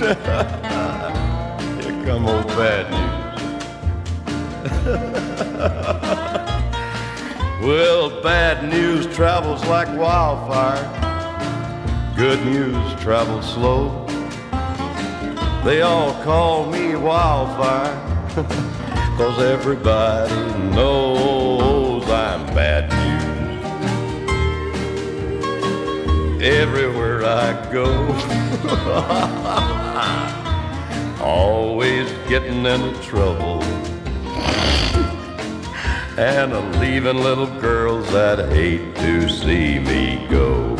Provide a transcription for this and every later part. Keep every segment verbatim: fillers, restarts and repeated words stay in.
Here come old bad news. Well, bad news travels like wildfire. Good news travels slow. They all call me Wildfire, 'cause everybody knows I'm bad news. Everywhere I go, always getting into trouble, and I'm leaving little girls that hate to see me go.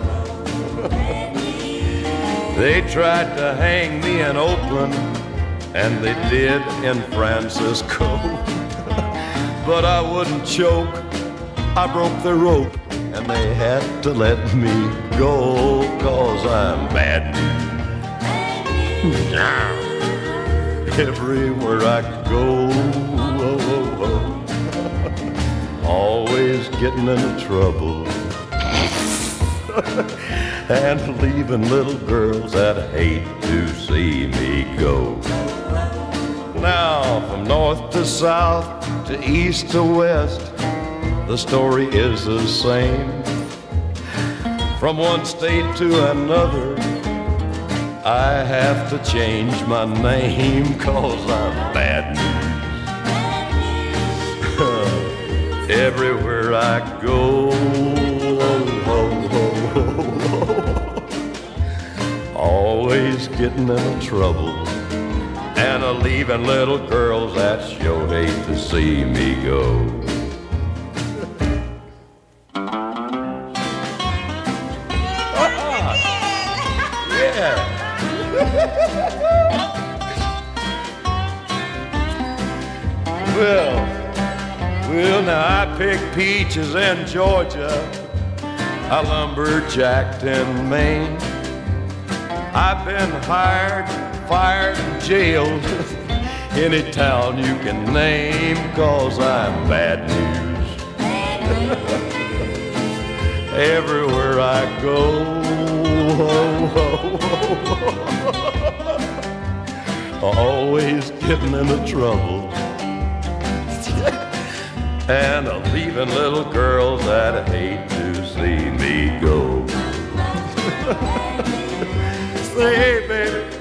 They tried to hang me in Oakland, and they did in Francisco. But I wouldn't choke, I broke the rope, and they had to let me go, 'cause I'm bad news. Everywhere I go, oh, oh, oh. Always getting into trouble, and leaving little girls that hate to see me go. Now, from north to south, to east to west, the story is the same. From one state to another, I have to change my name, 'cause I'm bad news. Everywhere I go, oh, oh, oh, oh. Always getting into trouble, and a leaving little girls that sure hate to see me go. Yeah. Well, well, now I picked peaches in Georgia, I lumberjacked in Maine. I've been hired, fired, and jailed any town you can name, 'cause I'm bad news. Everywhere I go, oh, oh, oh, always getting into trouble, and I'm leaving little girls that hate to see me go. Say, hey, baby,